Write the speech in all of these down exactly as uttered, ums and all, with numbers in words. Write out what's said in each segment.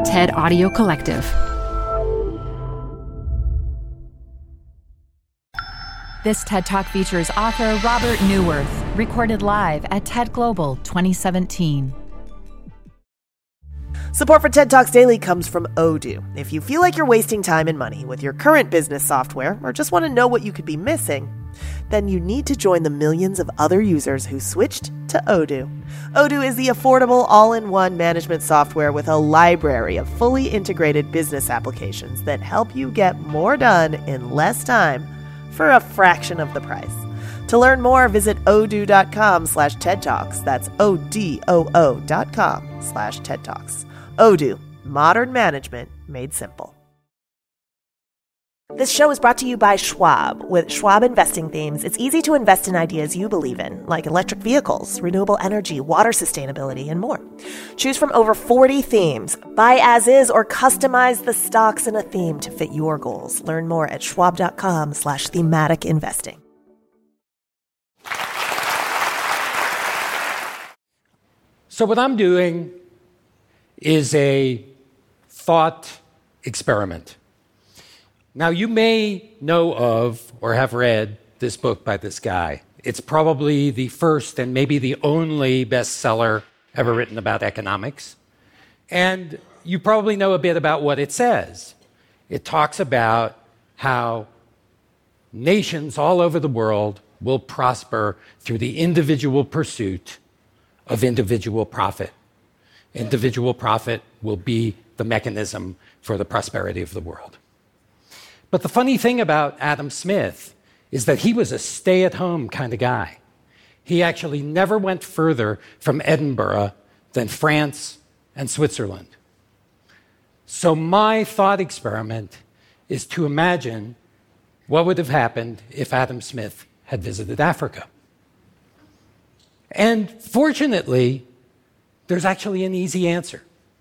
TED Audio Collective. This TED Talk features author Robert Neuwirth, recorded live at TED Global twenty seventeen. Support for TED Talks Daily comes from Odoo. If you feel like you're wasting time and money with your current business software or just want to know what you could be missing, then you need to join the millions of other users who switched to Odoo. Odoo is the affordable all-in-one management software with a library of fully integrated business applications that help you get more done in less time for a fraction of the price. To learn more, visit odoo.com slash TED Talks. That's O-D-O-O dot com slash TED Talks. Odoo, modern management made simple. This show is brought to you by Schwab. With Schwab investing themes, it's easy to invest in ideas you believe in, like electric vehicles, renewable energy, water sustainability, and more. Choose from over forty themes. Buy as is or customize the stocks in a theme to fit your goals. Learn more at schwab.com slash thematic investing. So what I'm doing is a thought experiment. Now, you may know of or have read this book by this guy. It's probably the first and maybe the only bestseller ever written about economics. And you probably know a bit about what it says. It talks about how nations all over the world will prosper through the individual pursuit of individual profit. Individual profit will be the mechanism for the prosperity of the world. But the funny thing about Adam Smith is that he was a stay-at-home kind of guy. He actually never went further from Edinburgh than France and Switzerland. So my thought experiment is to imagine what would have happened if Adam Smith had visited Africa. And fortunately, there's actually an easy answer,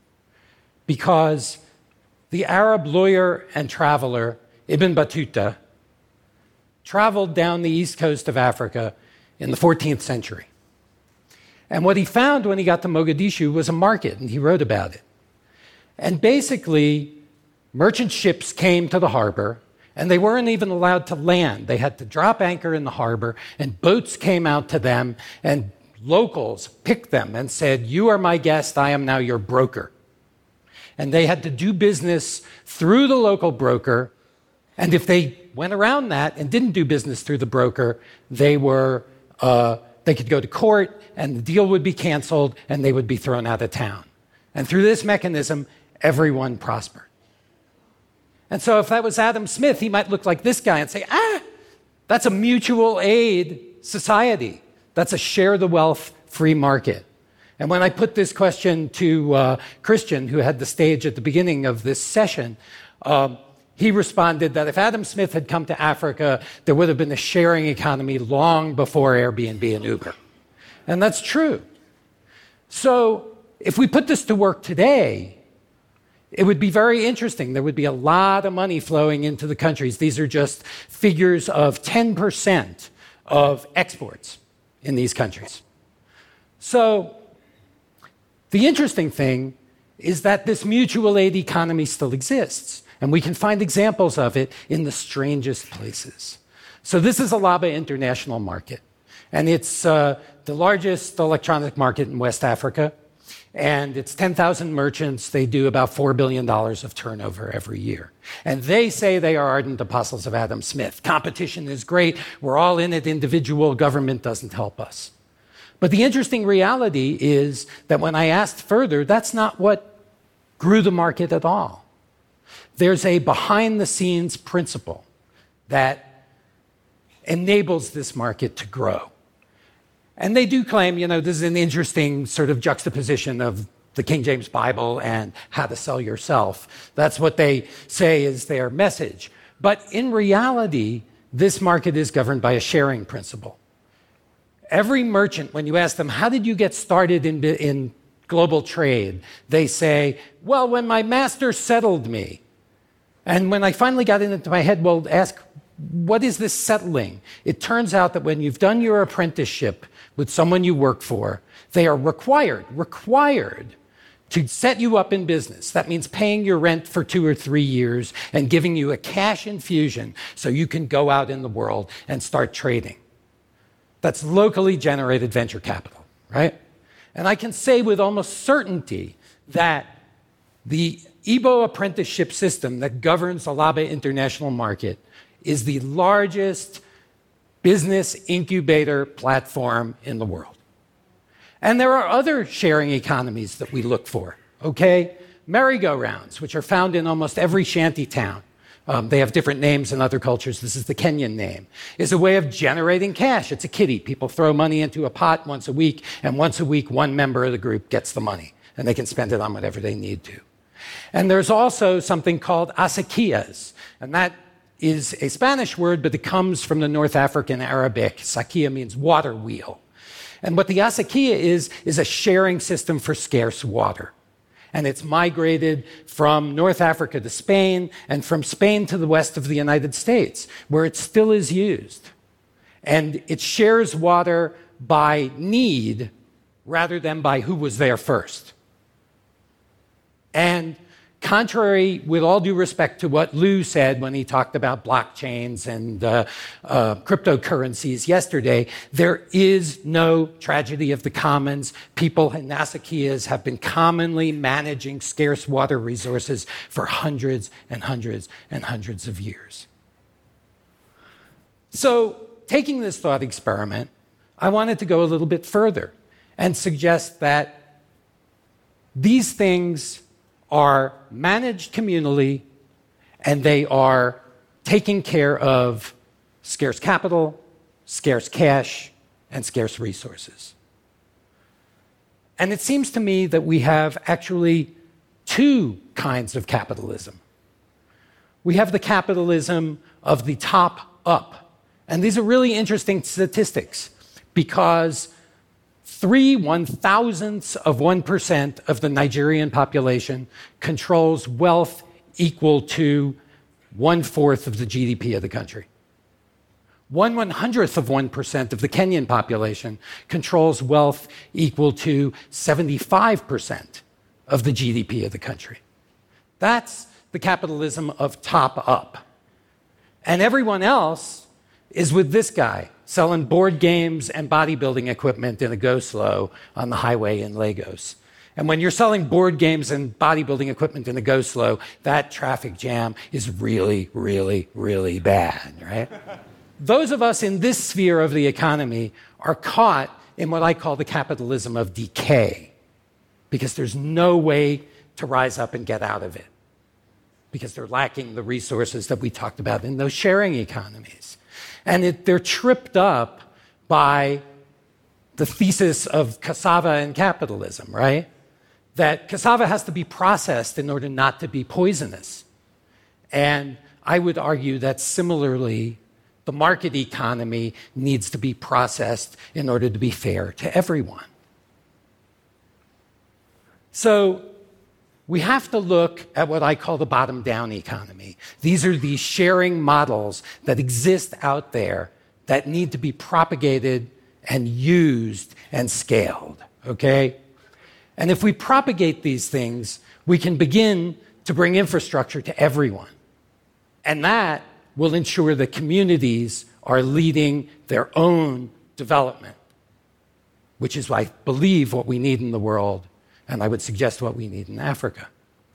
because the Arab lawyer and traveler Ibn Battuta traveled down the east coast of Africa in the fourteenth century. And what he found when he got to Mogadishu was a market, and he wrote about it. And basically, merchant ships came to the harbor, and they weren't even allowed to land. They had to drop anchor in the harbor, and boats came out to them, and locals picked them and said, "You are my guest, I am now your broker." And they had to do business through the local broker, and if they went around that and didn't do business through the broker, they were uh, they could go to court, and the deal would be canceled, and they would be thrown out of town. And through this mechanism, everyone prospered. And so if that was Adam Smith, he might look like this guy and say, ah, that's a mutual aid society. That's a share the wealth free market. And when I put this question to uh, Christian, who had the stage at the beginning of this session, um, he responded that if Adam Smith had come to Africa, there would have been a sharing economy long before Airbnb and Uber. And that's true. So if we put this to work today, it would be very interesting. There would be a lot of money flowing into the countries. These are just figures of ten percent of exports in these countries. So the interesting thing is that this mutual aid economy still exists, and we can find examples of it in the strangest places. So this is Alaba International Market, and it's uh, the largest electronic market in West Africa, and it's ten thousand merchants. They do about four billion dollars of turnover every year. And they say they are ardent apostles of Adam Smith. Competition is great. We're all in it. Individual government doesn't help us. But the interesting reality is that when I asked further, that's not what grew the market at all. There's a behind-the-scenes principle that enables this market to grow. And they do claim, you know, this is an interesting sort of juxtaposition of the King James Bible and how to sell yourself. That's what they say is their message. But in reality, this market is governed by a sharing principle. Every merchant, when you ask them, how did you get started in, in global trade? They say, well, when my master settled me. And when I finally got it into my head, well, ask, what is this settling? It turns out that when you've done your apprenticeship with someone you work for, they are required, required to set you up in business. That means paying your rent for two or three years and giving you a cash infusion so you can go out in the world and start trading. That's locally generated venture capital, right? And I can say with almost certainty that the I B O apprenticeship system that governs the Alaba International Market is the largest business incubator platform in the world. And there are other sharing economies that we look for, okay? Merry-go-rounds, which are found in almost every shanty town. Um, they have different names in other cultures. This is the Kenyan name. Is a way of generating cash. It's a kitty. People throw money into a pot once a week, and once a week, one member of the group gets the money, and they can spend it on whatever they need to. And there's also something called acequias, and that is a Spanish word, but it comes from the North African Arabic. Sakia means water wheel. And what the acequia is, is a sharing system for scarce water. And it's migrated from North Africa to Spain, and from Spain to the west of the United States, where it still is used. And it shares water by need rather than by who was there first. And contrary, with all due respect to what Lou said when he talked about blockchains and uh, uh, cryptocurrencies yesterday, there is no tragedy of the commons. People in acequias have been commonly managing scarce water resources for hundreds and hundreds and hundreds of years. So, taking this thought experiment, I wanted to go a little bit further and suggest that these things are managed communally, and they are taking care of scarce capital, scarce cash, and scarce resources. And it seems to me that we have actually two kinds of capitalism. We have the capitalism of the top up. And these are really interesting statistics, because Three one-thousandths of one percent of the Nigerian population controls wealth equal to one-fourth of the G D P of the country. One one-hundredth of one percent of the Kenyan population controls wealth equal to seventy-five percent of the G D P of the country. That's the capitalism of top up. And everyone else is with this guy, selling board games and bodybuilding equipment in a go-slow on the highway in Lagos. And when you're selling board games and bodybuilding equipment in a go-slow, that traffic jam is really, really, really bad, right? Those of us in this sphere of the economy are caught in what I call the capitalism of decay, because there's no way to rise up and get out of it, because they're lacking the resources that we talked about in those sharing economies. And it, they're tripped up by the thesis of cassava and capitalism, right? That cassava has to be processed in order not to be poisonous. And I would argue that similarly, the market economy needs to be processed in order to be fair to everyone. So we have to look at what I call the bottom-down economy. These are the sharing models that exist out there that need to be propagated and used and scaled, okay? And if we propagate these things, we can begin to bring infrastructure to everyone. And that will ensure that communities are leading their own development, which is, I believe, what we need in the world. And I would suggest what we need in Africa.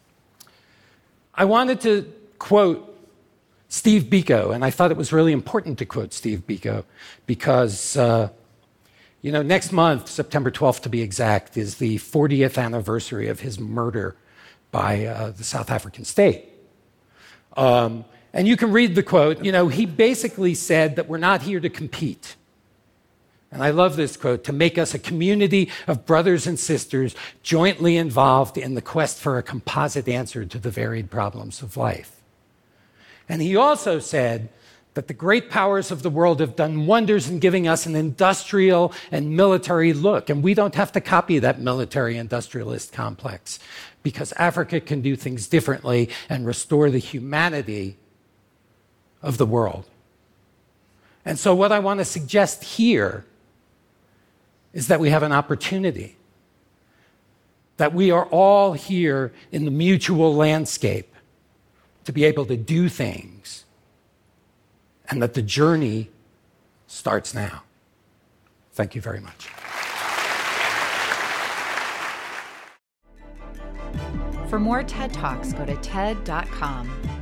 I wanted to quote Steve Biko, and I thought it was really important to quote Steve Biko because, uh, you know, next month, September twelfth to be exact, is the fortieth anniversary of his murder by uh, the South African state. Um, and you can read the quote. You know, he basically said that we're not here to compete. And I love this quote, to make us a community of brothers and sisters jointly involved in the quest for a composite answer to the varied problems of life. And he also said that the great powers of the world have done wonders in giving us an industrial and military look, and we don't have to copy that military industrialist complex, because Africa can do things differently and restore the humanity of the world. And so what I want to suggest here is that we have an opportunity. that we are all here in the mutual landscape to be able to do things, and that the journey starts now. Thank you very much. For more TED Talks, go to T E D dot com.